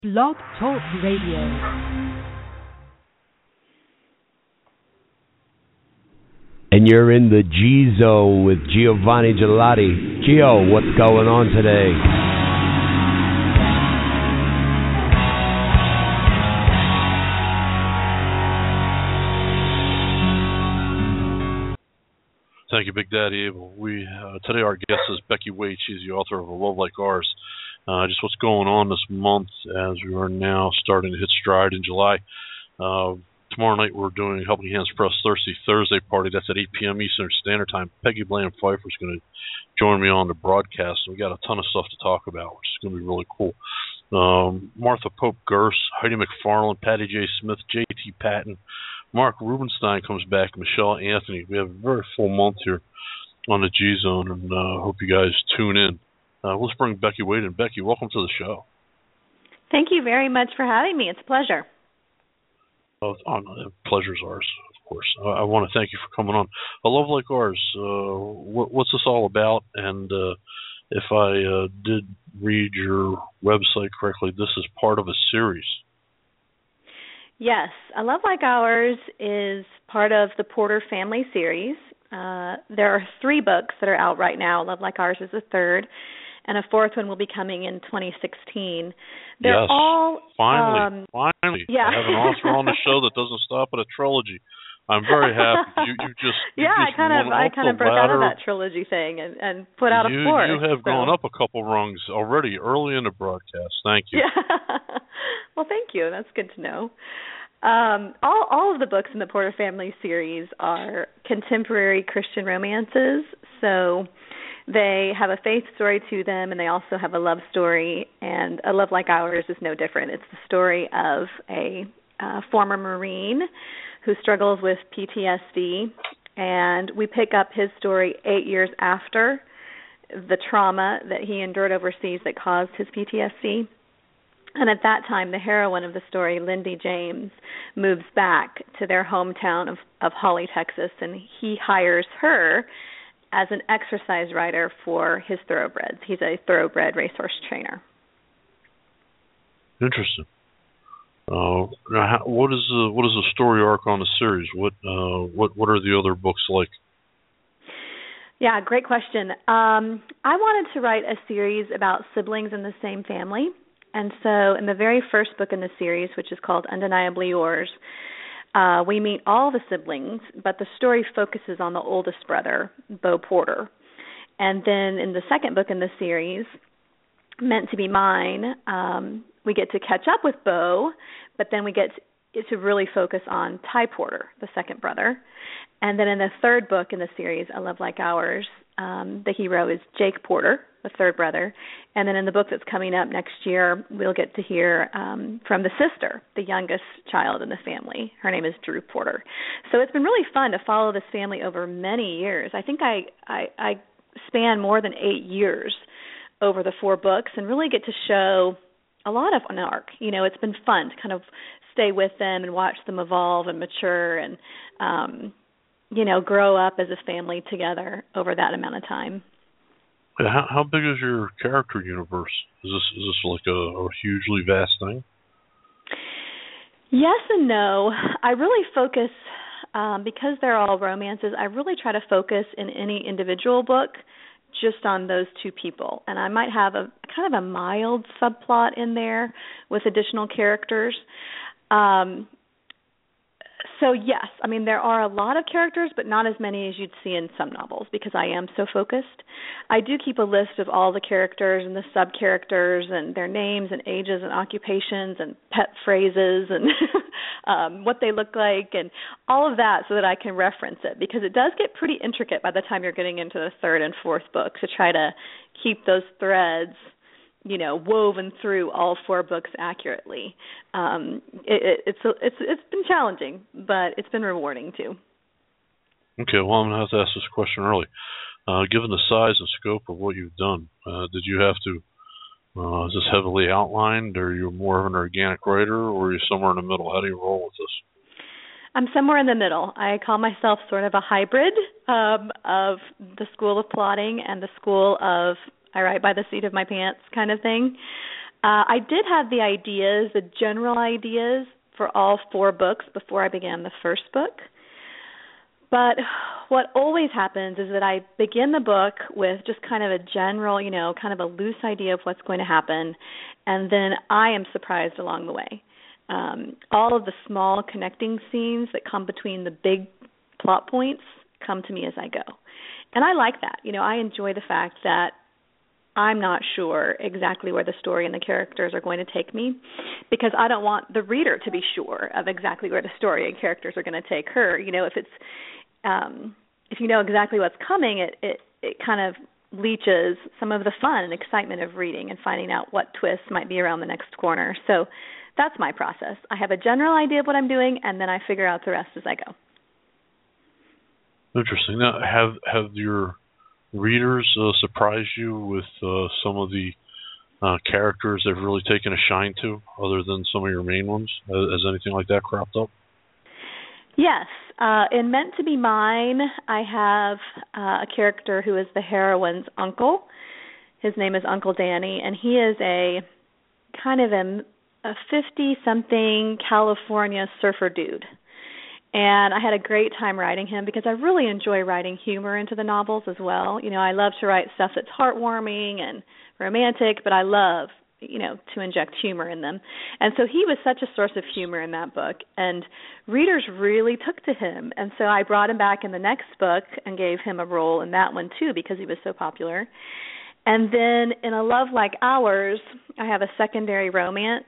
Blog Talk Radio. And you're in the G-Zone with Giovanni Gelati. Gio, what's going on today? Thank you, Big Daddy Abel. Today our guest is Becky Wade. She's the author of A Love Like Ours. Just what's going on this month as we are now starting to hit stride in July. Tomorrow night we're doing Helping Hands Press Thirsty Thursday party. That's at 8 p.m. Eastern Standard Time. Peggy Bland Pfeiffer is going to join me on the broadcast. We got a ton of stuff to talk about, which is going to be really cool. Martha Pope Gurse, Heidi McFarland, Patty J. Smith, J.T. Patton, Mark Rubenstein comes back, Michelle Anthony. We have a very full month here on the G-Zone, and hope you guys tune in. Let's bring Becky Wade in. Becky, welcome to the show. Thank you very much for having me. It's a pleasure. Pleasure's ours, of course. I want to thank you for coming on. A Love Like Ours, what's this all about? And if I did read your website correctly, this is part of a series. Yes, A Love Like Ours is part of the Porter family series. There are 3 books that are out right now. Love Like Ours is the 3rd, and a 4th one will be coming in 2016. They're yes, all finally. Yeah. I have an author on the show that doesn't stop at a trilogy. I'm very happy. You just I kind of broke out of that trilogy thing and put out a 4th. You have gone up a couple rungs already early in the broadcast. Thank you. Yeah. Well, thank you. That's good to know. All of the books in the Porter family series are contemporary Christian romances, so they have a faith story to them, and they also have a love story, and A Love Like Ours is no different. It's the story of a former Marine who struggles with PTSD, and we pick up his story 8 years after the trauma that he endured overseas that caused his PTSD. And at that time, the heroine of the story, Lindy James, moves back to their hometown of Holly, Texas, and he hires her as an exercise rider for his thoroughbreds. He's a thoroughbred racehorse trainer. Interesting. What is the story arc on the series? What are the other books like? Yeah, great question. I wanted to write a series about siblings in the same family. And so in the very first book in the series, which is called Undeniably Yours, we meet all the siblings, but the story focuses on the oldest brother, Bo Porter. And then in the second book in the series, Meant to Be Mine, we get to catch up with Bo, but then we get to really focus on Ty Porter, the second brother. And then in the third book in the series, A Love Like Ours, the hero is Jake Porter, the third brother. And then in the book that's coming up next year, we'll get to hear from the sister, the youngest child in the family. Her name is Drew Porter. So it's been really fun to follow this family over many years. I think I span more than 8 years over the 4 books and really get to show a lot of an arc. You know, it's been fun to kind of stay with them and watch them evolve and mature and, grow up as a family together over that amount of time. How big is your character universe? Is this like a hugely vast thing? Yes and no. I really focus, because they're all romances, I really try to focus in any individual book just on those 2 people. And I might have a kind of a mild subplot in there with additional characters. So yes, I mean, there are a lot of characters, but not as many as you'd see in some novels because I am so focused. I do keep a list of all the characters and the sub-characters and their names and ages and occupations and pet phrases and what they look like and all of that so that I can reference it because it does get pretty intricate by the time you're getting into the 3rd and 4th book to try to keep those threads woven through all 4 books accurately. It's been challenging, but it's been rewarding too. Okay, well, I'm going to have to ask this question early. Given the size and scope of what you've done, did you have to, is this heavily outlined, or are you more of an organic writer, or are you somewhere in the middle? How do you roll with this? I'm somewhere in the middle. I call myself sort of a hybrid of the school of plotting and the school of I write by the seat of my pants kind of thing. I did have the general ideas for all 4 books before I began the first book. But what always happens is that I begin the book with just kind of a general, kind of a loose idea of what's going to happen, and then I am surprised along the way. All of the small connecting scenes that come between the big plot points come to me as I go. And I like that. I enjoy the fact that I'm not sure exactly where the story and the characters are going to take me, because I don't want the reader to be sure of exactly where the story and characters are going to take her. If you know exactly what's coming, it kind of leaches some of the fun and excitement of reading and finding out what twists might be around the next corner. So that's my process. I have a general idea of what I'm doing, and then I figure out the rest as I go. Interesting. Now, have your readers surprised you with some of the characters they've really taken a shine to, other than some of your main ones? Has anything like that cropped up? Yes. In Meant to Be Mine, I have a character who is the heroine's uncle. His name is Uncle Danny, and he is a kind of a 50-something California surfer dude. And I had a great time writing him because I really enjoy writing humor into the novels as well. I love to write stuff that's heartwarming and romantic, but I love, to inject humor in them. And so he was such a source of humor in that book, and readers really took to him. And so I brought him back in the next book and gave him a role in that one too because he was so popular. And then in A Love Like Ours, I have a secondary romance.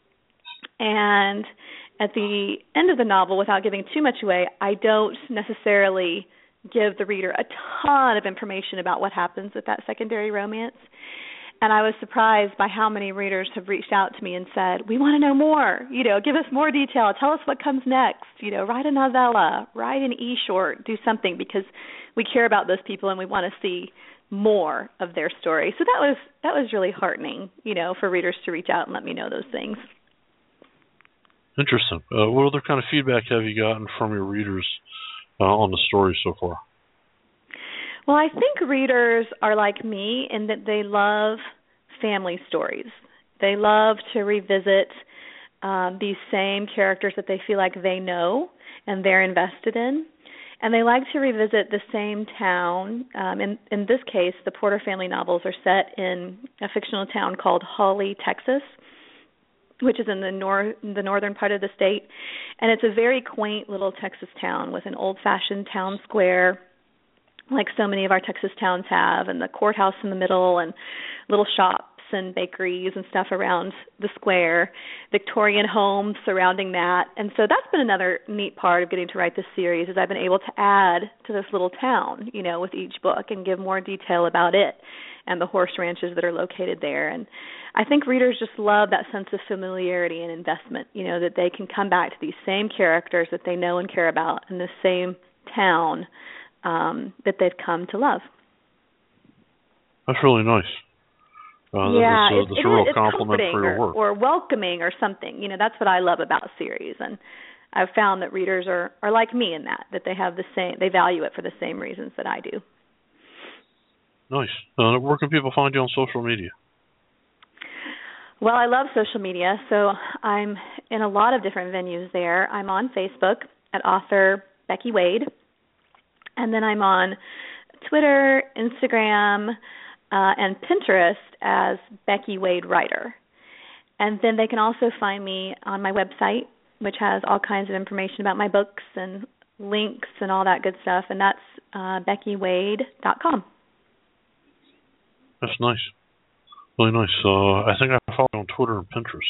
And at the end of the novel, without giving too much away, I don't necessarily give the reader a ton of information about what happens with that secondary romance. And I was surprised by how many readers have reached out to me and said, we want to know more, give us more detail, tell us what comes next, write a novella, write an e-short, do something, because we care about those people and we want to see more of their story. So that was really heartening, for readers to reach out and let me know those things. Interesting. What other kind of feedback have you gotten from your readers on the story so far? Well, I think readers are like me in that they love family stories. They love to revisit these same characters that they feel like they know and they're invested in. And they like to revisit the same town. In this case, the Porter family novels are set in a fictional town called Hawley, Texas, which is in the northern part of the state. And it's a very quaint little Texas town with an old-fashioned town square, like so many of our Texas towns have, and the courthouse in the middle, and little shops and bakeries and stuff around the square, Victorian homes surrounding that. And so that's been another neat part of getting to write this series, is I've been able to add to this little town, with each book and give more detail about it and the horse ranches that are located there. And I think readers just love that sense of familiarity and investment, that they can come back to these same characters that they know and care about in the same town that they've come to love. That's really nice. It's a real compliment for your work. Or welcoming or something. That's what I love about a series. And I've found that readers are like me in that they have they value it for the same reasons that I do. Nice. Where can people find you on social media? Well, I love social media, so I'm in a lot of different venues there. I'm on Facebook at author Becky Wade, and then I'm on Twitter, Instagram, and Pinterest as Becky Wade Writer. And then they can also find me on my website, which has all kinds of information about my books and links and all that good stuff, and that's BeckyWade.com. That's nice. Really nice. I think I follow you on Twitter and Pinterest.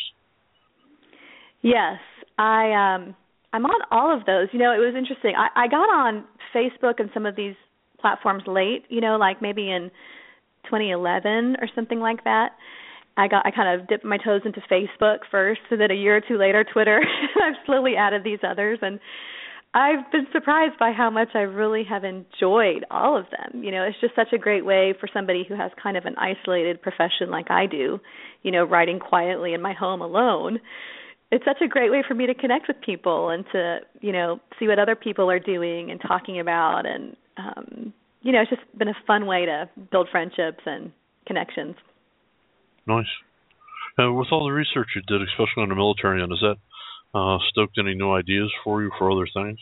Yes, I'm on all of those. It was interesting. I got on Facebook and some of these platforms late, like maybe in 2011 or something like that. I kind of dipped my toes into Facebook first, and then a year or two later, Twitter. I've slowly added these others, and I've been surprised by how much I really have enjoyed all of them. It's just such a great way for somebody who has kind of an isolated profession like I do, writing quietly in my home alone. It's such a great way for me to connect with people and to, see what other people are doing and talking about. And, it's just been a fun way to build friendships and connections. Nice. With all the research you did, especially on the military end, has that stoked any new ideas for you for other things?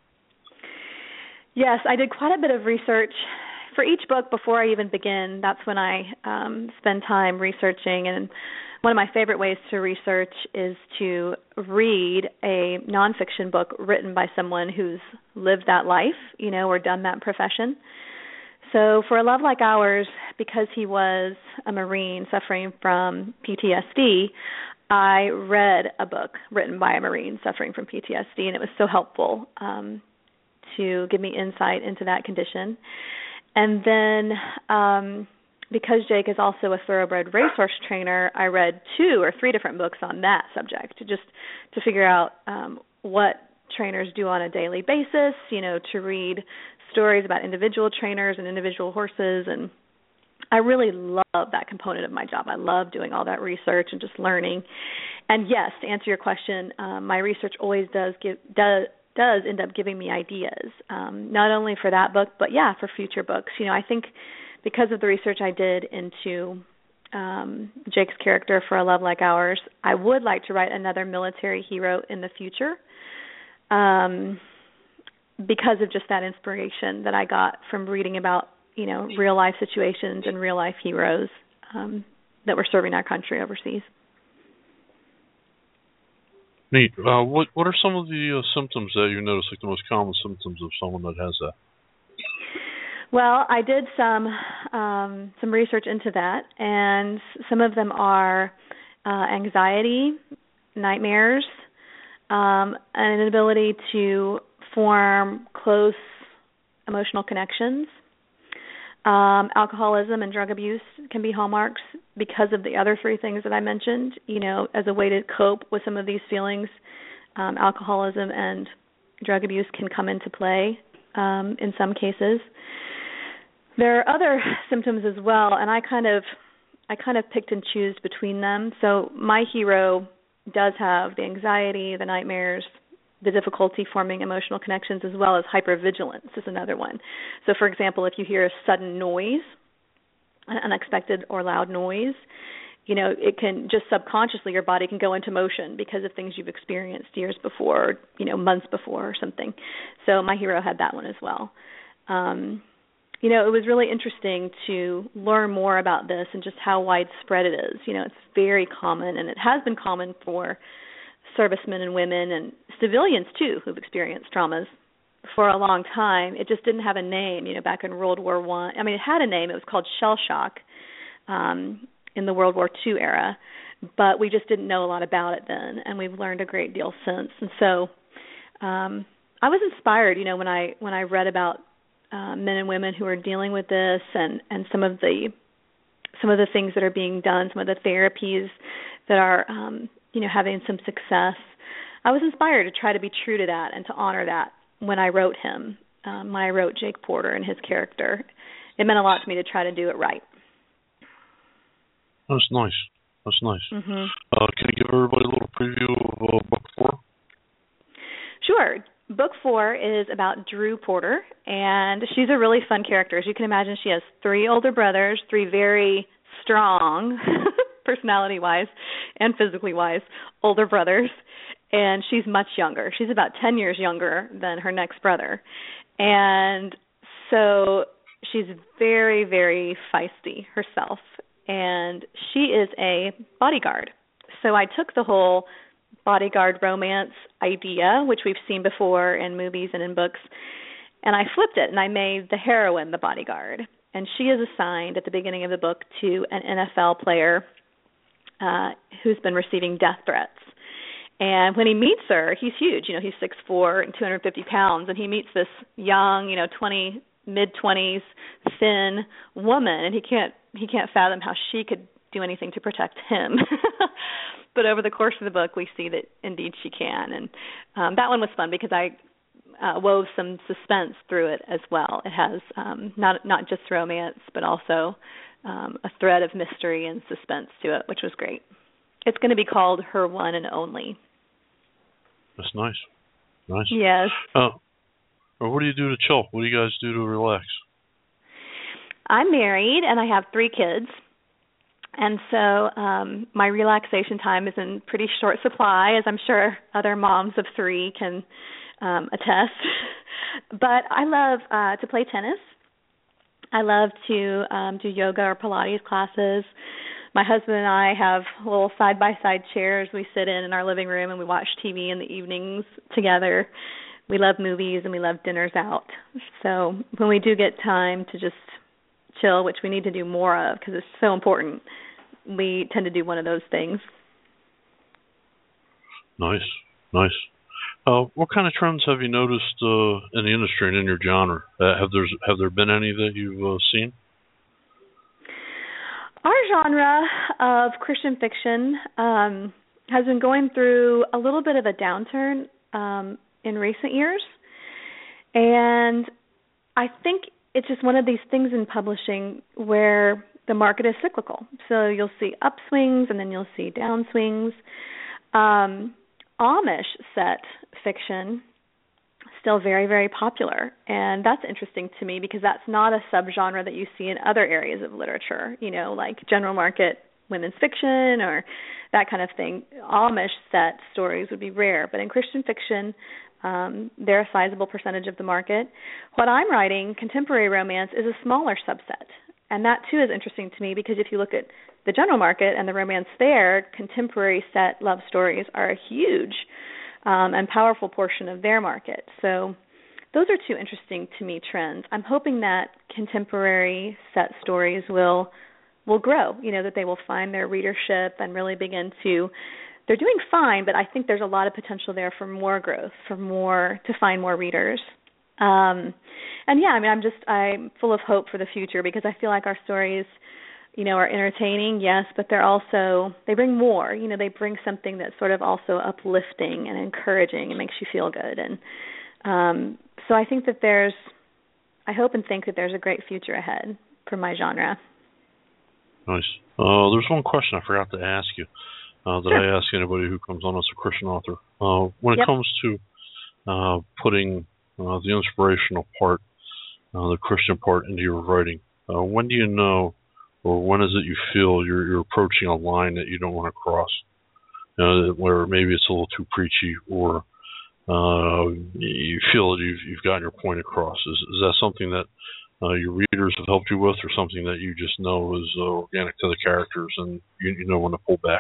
Yes, I did quite a bit of research for each book before I even begin. That's when I spend time researching. And one of my favorite ways to research is to read a nonfiction book written by someone who's lived that life, or done that profession. So for A Love Like Ours, because he was a Marine suffering from PTSD, I read a book written by a Marine suffering from PTSD, and it was so helpful to give me insight into that condition. And then because Jake is also a thoroughbred racehorse trainer, I read 2 or 3 different books on that subject, just to figure out what trainers do on a daily basis, to read stories about individual trainers and individual horses. And I really love that component of my job. I love doing all that research and just learning. And yes, to answer your question, my research always does end up giving me ideas, not only for that book, but for future books. I think because of the research I did into Jake's character for A Love Like Ours, I would like to write another military hero in the future, because of just that inspiration that I got from reading about, real life situations and real life heroes that were serving our country overseas. Neat. What are some of the symptoms that you notice, like the most common symptoms of someone that has that? Well, I did some research into that, and some of them are anxiety, nightmares, an inability to form close emotional connections. Alcoholism and drug abuse can be hallmarks because of the other 3 things that I mentioned. As a way to cope with some of these feelings, alcoholism and drug abuse can come into play in some cases. There are other symptoms as well, and I kind of picked and chose between them. So my hero does have the anxiety, the nightmares, the difficulty forming emotional connections, as well as hypervigilance is another one. So, for example, if you hear a sudden noise, an unexpected or loud noise, it can just subconsciously, your body can go into motion because of things you've experienced years before, months before or something. So my hero had that one as well. It was really interesting to learn more about this and just how widespread it is. It's very common, and it has been common for servicemen and women and civilians, too, who've experienced traumas for a long time. It just didn't have a name, back in World War I. I mean, it had a name. It was called shell shock in the World War II era, but we just didn't know a lot about it then, and we've learned a great deal since. And so I was inspired, when I read about men and women who are dealing with this, and some of the things that are being done, some of the therapies that are having some success. I was inspired to try to be true to that and to honor that when I wrote him, when I wrote Jake Porter and his character. It meant a lot to me to try to do it right. That's nice. Mm-hmm. Can you give everybody a little preview of Book 4? Sure. Book 4 is about Drew Porter, and she's a really fun character. As you can imagine, she has 3 older brothers, 3 very strong personality-wise and physically-wise older brothers, and she's much younger. She's about 10 years younger than her next brother. And so she's very, very feisty herself, and she is a bodyguard. So I took the whole bodyguard romance idea, which we've seen before in movies and in books, and I flipped it, and I made the heroine the bodyguard. And she is assigned at the beginning of the book to an NFL player who's been receiving death threats. And when he meets her, he's huge. He's 6'4" and 250 pounds, and he meets this young, mid-20s, thin woman, and he can't fathom how she could do anything to protect him. But over the course of the book, we see that indeed she can. And that one was fun because I wove some suspense through it as well. It has not just romance, but also a thread of mystery and suspense to it, which was great. It's going to be called Her One and Only. That's nice. Nice. Yes. What do you do to chill? What do you guys do to relax? I'm married, and I have 3 kids. And so my relaxation time is in pretty short supply, as I'm sure other moms of 3 can attest. But I love to play tennis. I love to do yoga or Pilates classes. My husband and I have little side-by-side chairs we sit in our living room, and we watch TV in the evenings together. We love movies, and we love dinners out. So when we do get time to just chill, which we need to do more of because it's so important, we tend to do one of those things. Nice. What kind of trends have you noticed in the industry and in your genre? Have there been any that you've seen? Our genre of Christian fiction has been going through a little bit of a downturn in recent years, and I think it's just one of these things in publishing where the market is cyclical. So you'll see upswings and then you'll see downswings. Amish set fiction still very, very popular, and that's interesting to me because that's not a subgenre that you see in other areas of literature, like general market women's fiction or that kind of thing. Amish set stories would be rare, but in Christian fiction, they're a sizable percentage of the market. What I'm writing, contemporary romance, is a smaller subset. And that, too, is interesting to me because if you look at the general market and the romance there, contemporary set love stories are a huge and powerful portion of their market. So those are 2 interesting to me trends. I'm hoping that contemporary set stories will grow, that they will find their readership and really begin to – they're doing fine, but I think there's a lot of potential there for more growth, to find more readers. And yeah, I'm full of hope for the future because I feel like our stories, are entertaining, yes, but they bring more, they bring something that's sort of also uplifting and encouraging and makes you feel good. And so I think that I hope and think that there's a great future ahead for my genre. Nice. There's one question I forgot to ask you that Sure. I ask anybody who comes on as a Christian author. When it comes to putting the inspirational part, the Christian part into your writing, when do you know, or when is it you feel you're approaching a line that you don't want to cross, where maybe it's a little too preachy, or you feel that you've gotten your point across? Is that something that your readers have helped you with, or something that you just know is organic to the characters and you know when to pull back?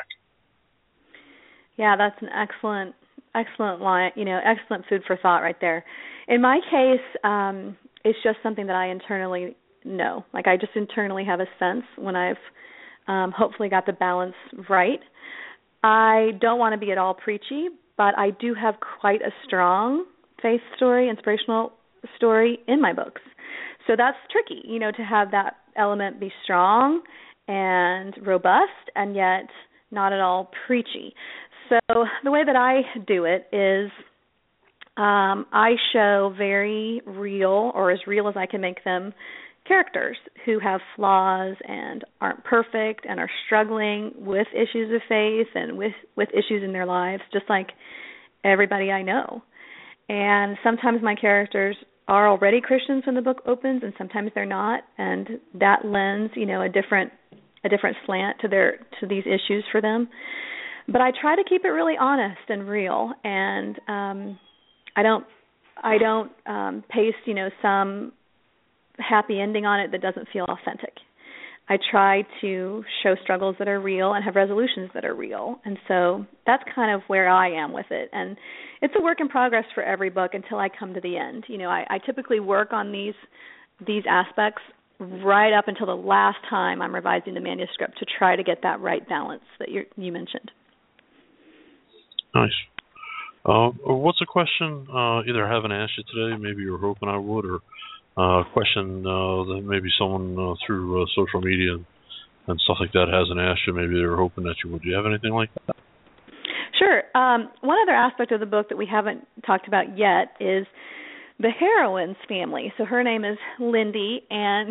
Yeah, that's an excellent line, excellent food for thought right there. In my case, it's just something that I internally know. Like I just internally have a sense when I've hopefully got the balance right. I don't want to be at all preachy, but I do have quite a strong faith story, inspirational story in my books. So that's tricky, to have that element be strong and robust and yet not at all preachy. So the way that I do it is I show very real, or as real as I can make them, characters who have flaws and aren't perfect and are struggling with issues of faith and with issues in their lives, just like everybody I know. And sometimes my characters are already Christians when the book opens, and sometimes they're not, and that lends, a different slant to these issues for them. But I try to keep it really honest and real, and I don't paste, some happy ending on it that doesn't feel authentic. I try to show struggles that are real and have resolutions that are real, and so that's kind of where I am with it. And it's a work in progress for every book until I come to the end. I typically work on these aspects right up until the last time I'm revising the manuscript to try to get that right balance that you mentioned. Nice. What's a question either I haven't asked you today, maybe you were hoping I would, or a question that maybe someone through social media and stuff like that hasn't asked you, maybe they were hoping that you would? Do you have anything like that? Sure. One other aspect of the book that we haven't talked about yet is the heroine's family. So her name is Lindy, and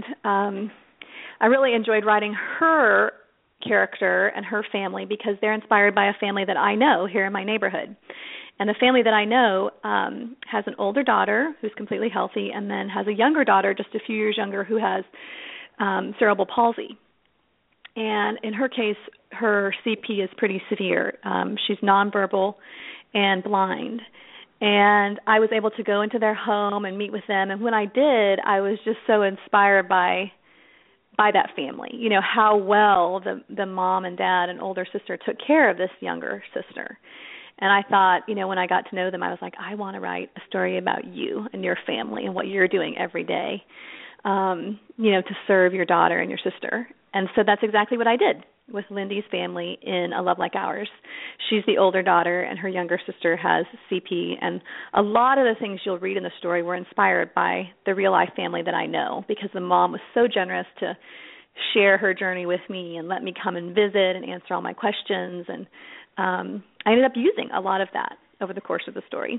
I really enjoyed writing her character and her family because they're inspired by a family that I know here in my neighborhood. And the family that I know has an older daughter who's completely healthy and then has a younger daughter, just a few years younger, who has cerebral palsy. And in her case, her CP is pretty severe. She's nonverbal and blind. And I was able to go into their home and meet with them. And when I did, I was just so inspired by that family. You know, how well the mom and dad and older sister took care of this younger sister. And I thought, you know, when I got to know them, I was like, I want to write a story about you and your family and what you're doing every day, you know, to serve your daughter and your sister. And so that's exactly what I did with Lindy's family in A Love Like Ours. She's the older daughter, and her younger sister has CP. And a lot of the things you'll read in the story were inspired by the real-life family that I know, because the mom was so generous to share her journey with me and let me come and visit and answer all my questions. And I ended up using a lot of that over the course of the story.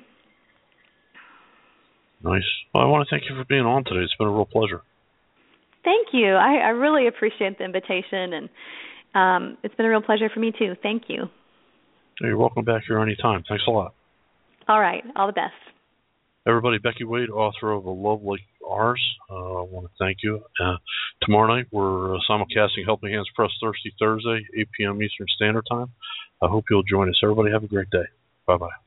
Nice. Well, I want to thank you for being on today. It's been a real pleasure. Thank you. I really appreciate the invitation, and it's been a real pleasure for me too. Thank you. You're welcome back here anytime. Thanks a lot. All right. All the best. Everybody, Becky Wade, author of A Love Like Ours. I want to thank you. Tomorrow night, we're simulcasting Helping Hands Press Thirsty Thursday, 8 p.m. Eastern Standard Time. I hope you'll join us. Everybody have a great day. Bye-bye.